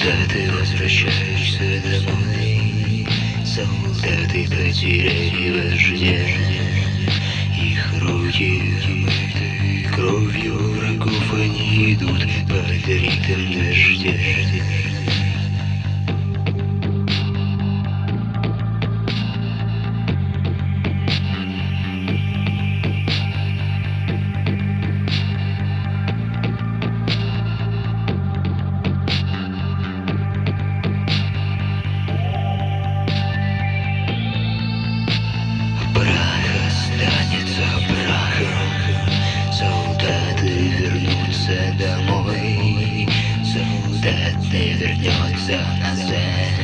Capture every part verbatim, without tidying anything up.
Солдаты, возвращаешься домой. Солдаты потеряли вождя. Их руки омыты кровью врагов, они идут под ритм дождя. Солдаты вернутся домой. Солдат не вернется назад.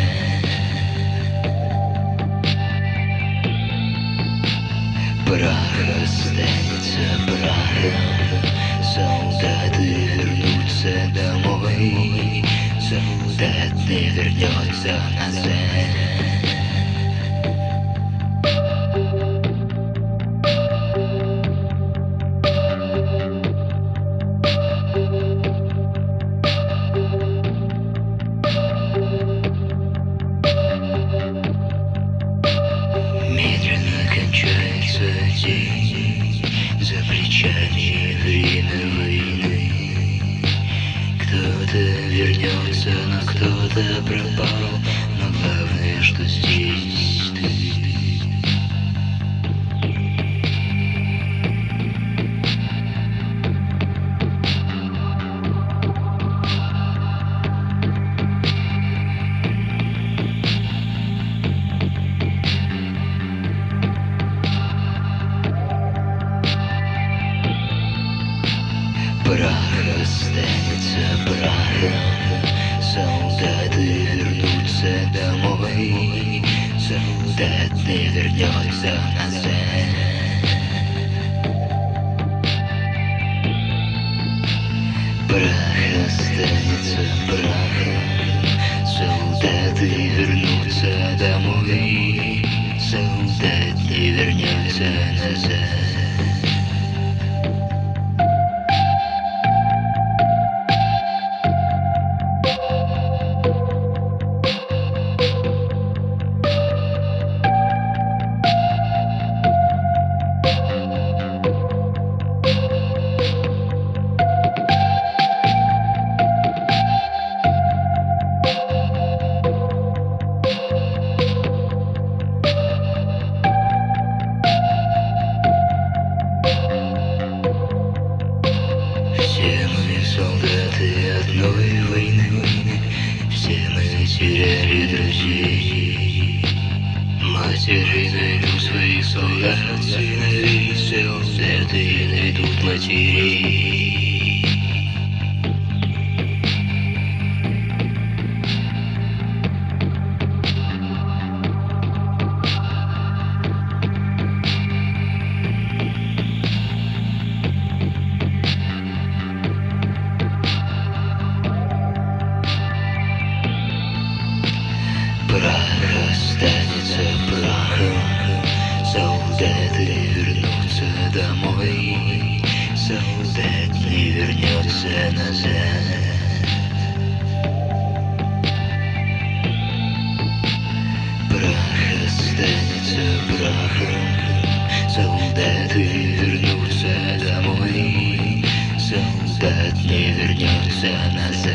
Прах останется прахом. Солдаты вернутся домой. Солдат не вернется назад. Медленно кончается день, за плечами время войны. Кто-то вернется, но кто-то пропал, но главное, что здесь ты. Прах останется прахом. Солдаты вернутся домой. Солдат не вернется назад. Прах останется прахом. Солдаты вернутся домой. Солдат не вернется назад. Все мы солдаты одной войны, все мы теряли друзей. Матери найдут своих солдат, сыновей, солдаты найдут матерей. Прах останется прахом. Солдаты вернутся домой. Солдат не вернется назад. Прах останется прахом. Солдаты вернутся домой. Солдат не вернется назад.